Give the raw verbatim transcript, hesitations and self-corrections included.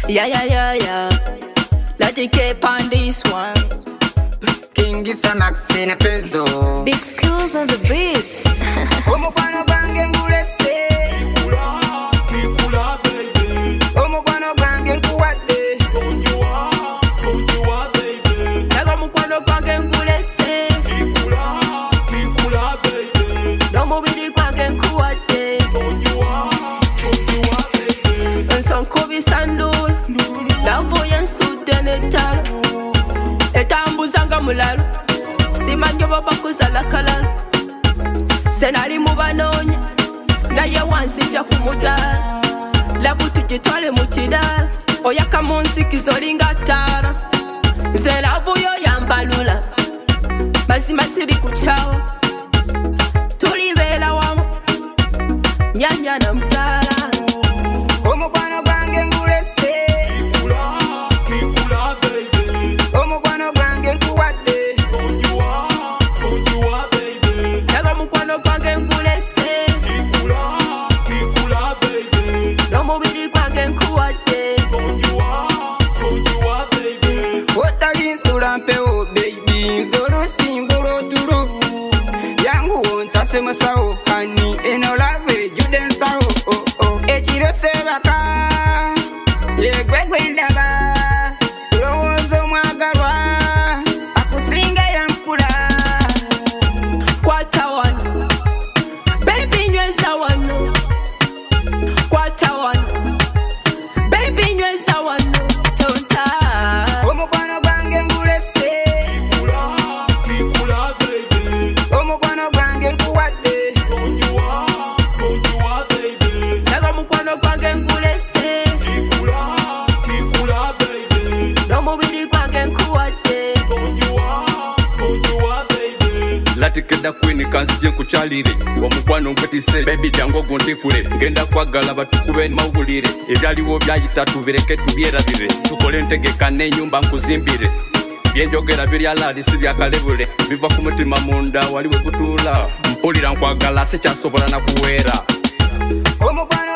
Yeah, yeah, yeah, yeah. Let it keep on this one. King is a Maxine Peso. Big skills on the beat. Omo kwano bange ngulese. Kikula, kikula baby. Omo kwano bange nkuwade. Konjiwa, konjiwa baby. Naga mukwano kwange ngulese. Kikula, kikula baby. No mubiri kwange nkuwade. Konjiwa, konjiwa baby. Nsonkubi sandul. Navuye nsudde n'ettala. Etambuzanga mulalo. Simanyi baba kuzala kalalo. Senali mubanoonya. Naye wansijja ku mudaala. Labu tugitwale mu kidaala. Oyaka mu nzikiza olinga ttaala. Nze labuyo yambalula. Mazima siri ku kyawa. Tulibeera wamu. Nyanya na mutaala. Omo kwano bange ngulese. Kikula, kikula baby. Omo kwano bange nkuwade. Konjiwa, konjiwa baby. Naga mukwano gwange ngulese. Kikula, kikula baby. N'omubiri gwange nkuwadde. Konjiwa, konjiwa baby. Otali nsula mpewo baby. Nzolusimbula otulo. Yangu wontase musawo. Hani eno lave jude nsawo. Oh, oh. Ekiro sebaka. Yegwe gwendaba. Lowooza omwagalwa. Akusinga yankula. Kwata wano. Baby nyweza wano. Kwata wano. Baby nyweza wano. Tonta. Omukwano gwange ngulese. Kikula, kikula baby. Omukwano gwange nkuwadde. Konjiwa, konjiwa baby. Naga mukwano gwange ngulese. Kikula, kikula baby. N'omubiri gwange nkuwadde. Konjiwa, konjiwa baby. Latikeda queen kanzije kuchalire omukwano nkwetise baby jango guntikule ngenda kwagala batukube mawulire ebyaliwo byayitatu bireke tubyerabire tukole ntegeka n'ennyumba nkuzimbire byenjogera biri alali si byakalebule biva ku mutima munda waliwe kutuula mpulira nkwagala sikyasobola na kuweera Omukwano